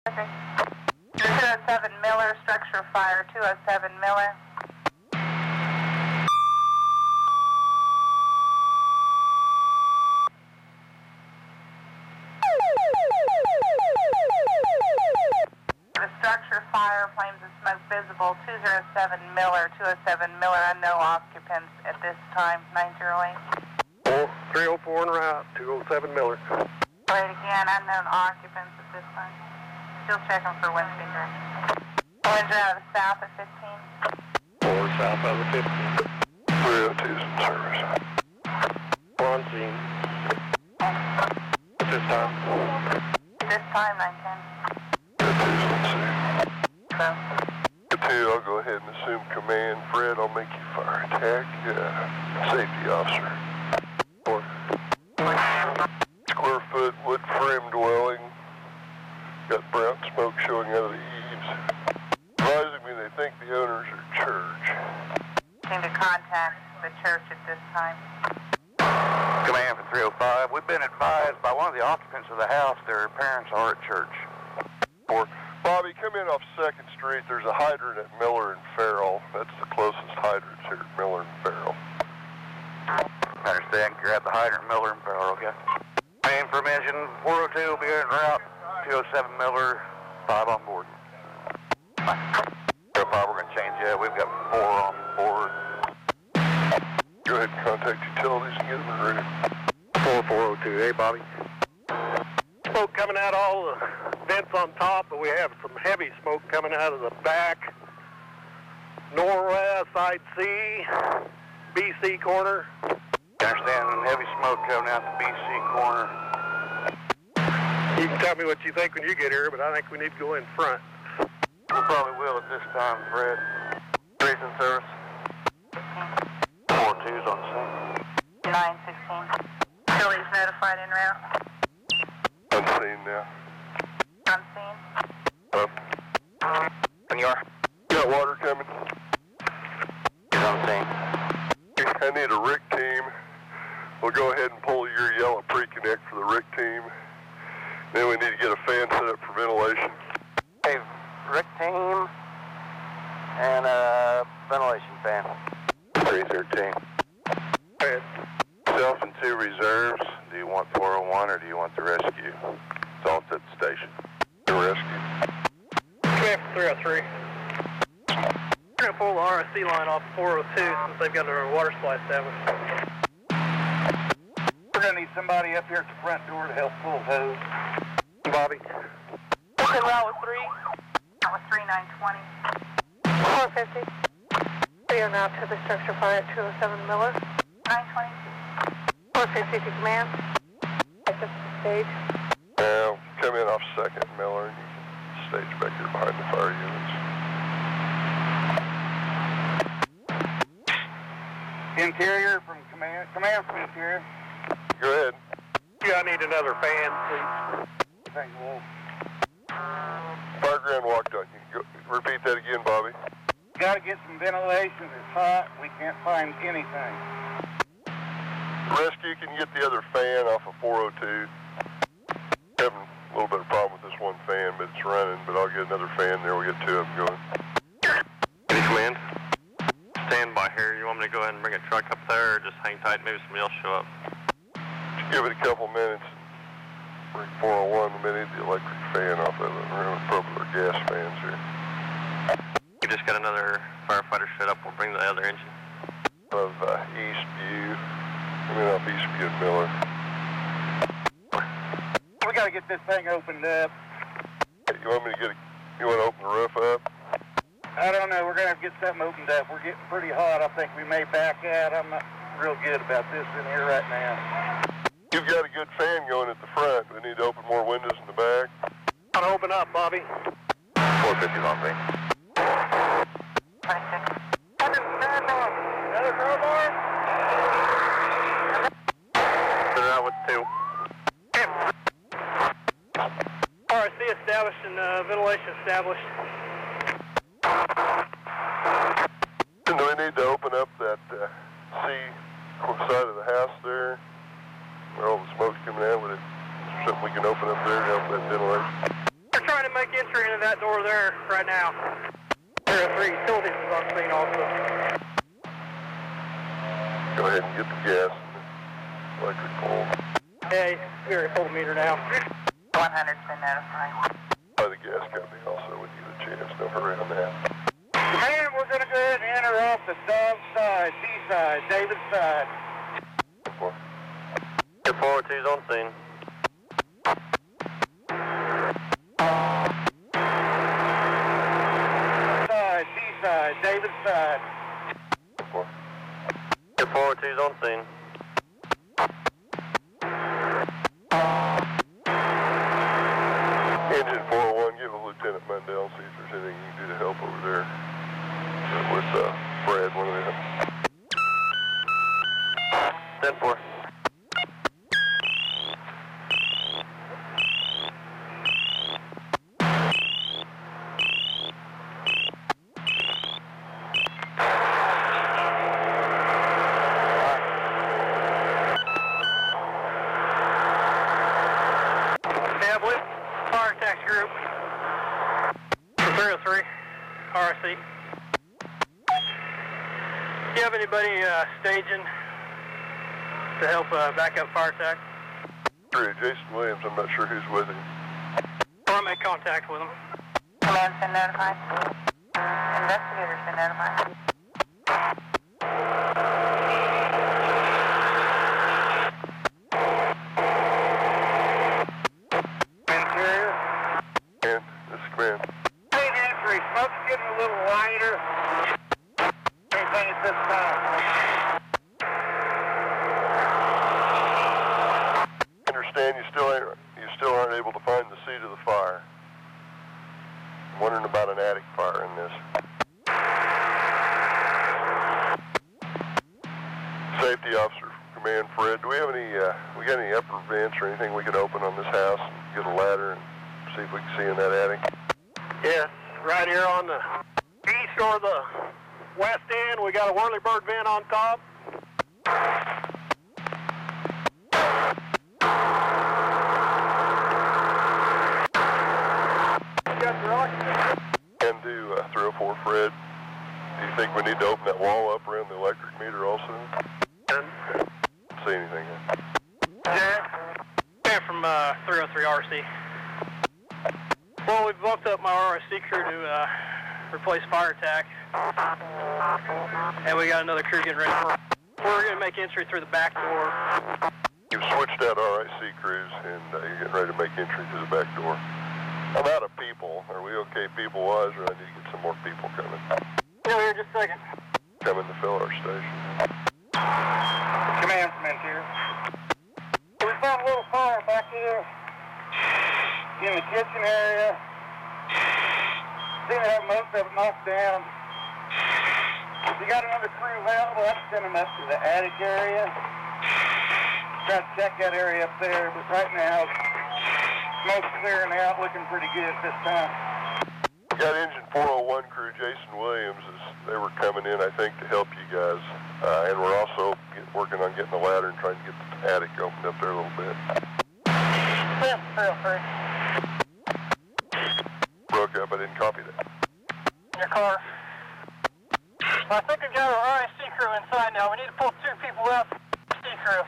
Okay. 207 Miller, structure fire, 207 Miller. The structure fire, flames of smoke visible, 207 Miller, 207 Miller, no occupants at this time, 908. 304 en route, 207 Miller. Right again, unknown occupants at this time. Still checking for wind speed direction. Winds are out of the south at 15. 4 south out of the 15. 302's in service. On scene. At this time? This time, 910. 302's on scene. So, 2, I'll go ahead and assume command. Fred, I'll make you fire attack. Safety officer. 4. Square foot wood frame dwelling. Got brown smoke showing out of the eaves. Advising me they think the owners are church. seem to contact the church at this time. Command for 305. We've been advised by one of the occupants of the house their parents are at church. 4. Bobby, come in off 2nd Street. There's a hydrant at Miller and Farrell. That's the closest hydrants here at Miller and Farrell. I understand. You're at the hydrant, Miller and Farrell, okay? Information, 402 will be en route. 207 Miller, 5 on board. 205, we're going to change that. We've got 4 on board. Go ahead and contact utilities and get them ready. 4402, hey, Bobby. Smoke coming out all the vents on top, but we have some heavy smoke coming out of the back. Norwest, side C, BC corner. I understand heavy smoke coming out the BC corner. You can tell me what you think when you get here, but I think we need to go in front. We probably will at this time, Fred. 3's in service. 42's on scene. 916. Philly's notified en route. On scene now. On scene. Up. When you are? Got water coming. He's on scene. I need a RIC team. We'll go ahead and pull your yellow pre-connect for the RIC team. Then we need to get a fan set up for ventilation. Hey, RIC team and a ventilation fan. 313. Go ahead. Self and 2 reserves. Do you want 401 or do you want the rescue? It's all at the station. The rescue. Command for 303. We're going to pull the RSC line off 402 since they've got their water supply established. We're going to need somebody up here at the front door to help pull hose. Bobby. What's in route with 3? That was 3920. 450. We are now to the structure fire at 207 Miller. 920. 450 to command. At the stage. Now, come in off 2nd Miller and you can stage back here behind the fire units. Interior from command. Command from interior. Go ahead. Yeah, I need another fan, please. Thank you, Wolf. Fireground walked on you. Go, repeat that again, Bobby. Got to get some ventilation. It's hot. We can't find anything. Rescue, can you get the other fan off of 402? Having a little bit of problem with this one fan, but it's running. But I'll get another fan there. We'll get 2 of them going. Any command? Stand by here. You want me to go ahead and bring a truck up there, or just hang tight? Maybe somebody else show up. Just give it a couple minutes. Bring 401. We may need the electric fan off of it. We're running propane or gas fans here. We just got another firefighter set up. We'll bring the other engine. Of Eastview. I mean, off Eastview and Miller. We got to get this thing opened up. You want me to you want to open the roof up? I don't know. We're going to have to get something opened up. We're getting pretty hot. I think we may back out. I'm not real good about this in here right now. You've got a good fan going at the front. We need to open more windows in the back. I'll open up, Bobby. 450's on me. 26. Another crowbar? Put it out with 2. RSC established and ventilation established. And we need to open up that C side of the house there, where all the smoke's coming out with it. Something we can open up there to help that ventilation. We're trying to make entry into that door there right now. 303 utilities is on scene also. Go ahead and get the gas and the electric pole. Hey, we already pulled the meter now. 100's been notified. By the gas company also when you get a chance. No hurry on that. Man, we're going to go ahead and enter off the Dove side, D-side, David's side. 402's on scene. Side, D-side, David's side. 402's on scene. Engine 401, give Lieutenant Mundell, see if there's anything you can do to help over there. With Brad, one of them. 10-4. Fire tax group for 303 RC. Do you have anybody staging to help back up fire tax? Sure, Jason Williams, I'm not sure who's with him. I'll make contact with him. Command's been notified. Investigators been notified. And this is Command. Main entry, smoke's getting a little lighter. Anything at this time. Understand you still aren't able to find the seat of the fire. I'm wondering about an attic fire in this. Safety officer from Command Fred, do we have any we got any upper vents or anything we could open on this house and get a ladder and see if we can see in that attic? Yes, right here on the east or the west end, we got a whirlybird vent on top. And do 304 Fred, do you think we need to open that wall up around the electric meter also? See anything? Yeah, from 303 RC. Well, we've bumped up my RSC crew to replace fire tack. And we got another crew getting ready for. We're going to make entry through the back door. You've switched out RIC crews and you're getting ready to make entry through the back door. I'm out of people. Are we okay people-wise, or I need to get some more people coming? Yeah, here, just a second. Coming to fill our station. Command from here. We found a little fire back here in the kitchen area. Seem to have most of it knocked down. If you got another crew available, I'd send them up to the attic area. Try to check that area up there, but right now, smoke's clearing out, looking pretty good this time. Got engine 401 crew, Jason Williams, they were coming in, I think, to help you guys. And we're also working on getting the ladder and trying to get the attic opened up there a little bit. Broke up, I didn't copy that. In your car. Well, I think we've got our RSC crew inside now. We need to pull 2 people out. RSC crew.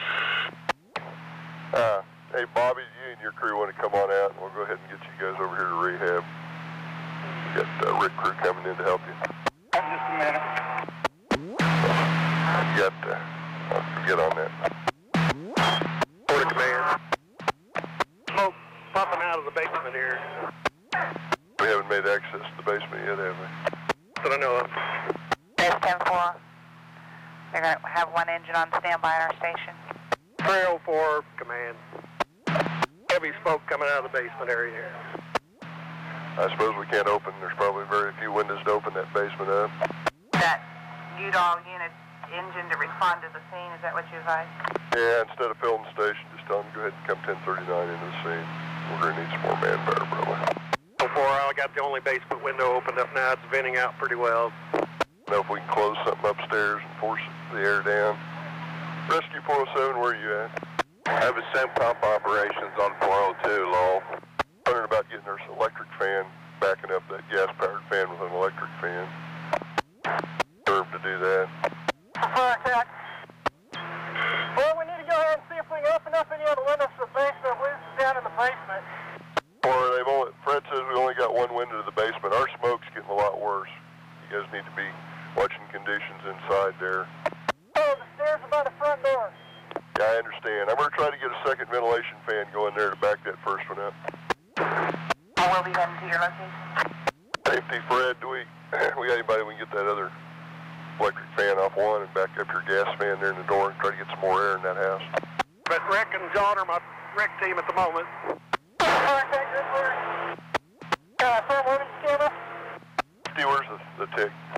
Hey, Bobby, you and your crew want to come on out, and we'll go ahead and get you guys over here to rehab. We got Rick crew coming in to help you. Just a minute. You got, I'll get on that. Order command. Smoke popping out of the basement here. We haven't made access to the basement yet, have we? That I know of. There's 10-4. They're going to have 1 engine on standby at our station. 304 command. Heavy smoke coming out of the basement area here. I suppose we can't open, there's probably very few windows to open that basement up. That UDOL unit engine to respond to the scene, is that what you advised? Yeah, instead of filling the station, just tell them to go ahead and come 1039 into the scene. We're going to need some more manpower, probably. Before I got the only basement window opened up now, it's venting out pretty well. Know if we can close something upstairs and force the air down. Rescue 407, where are you at? I have a SEMCOMP operations on 402, Lowell. wondering about getting their electric fan, backing up that gas-powered fan with an electric fan. Serve to do that. Fire attack. Well, we need to go ahead and see if we can open up any of the windows to the basement. We're down in the basement. Or Fred says we only got one window to the basement. Our smoke's getting a lot worse. You guys need to be watching conditions inside there. Oh, the stairs are by the front door. Yeah, I understand. I'm going to try to get a second ventilation fan going there to back that first one up. I will be heading to your location. Safety, Fred, do we got anybody we can get that other electric fan off one and back up your gas fan there in the door and try to get some more air in that house? But Rick and John are my Rick team at the moment. Contact this way. Where's the camera? Steve, where's the tick?